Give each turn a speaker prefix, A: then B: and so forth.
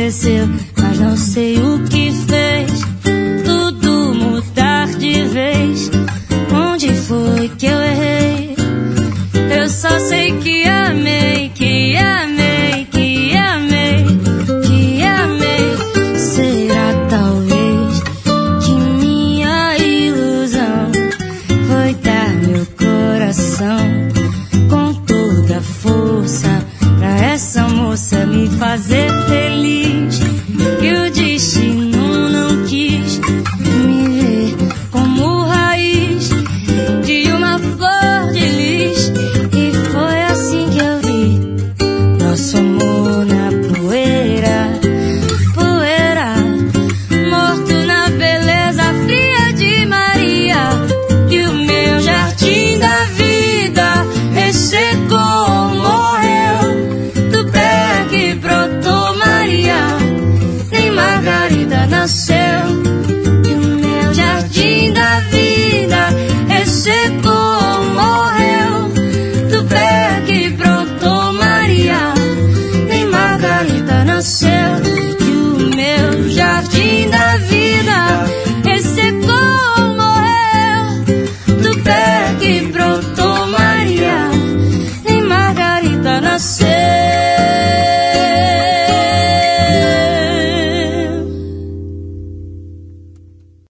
A: aconteceu, mas não sei o que fez tudo mudar de vez. Onde foi que eu errei? Eu só sei que amei, que amei, que amei, que amei. Será talvez que minha ilusão foi dar meu coração com toda a força pra essa moça me fazer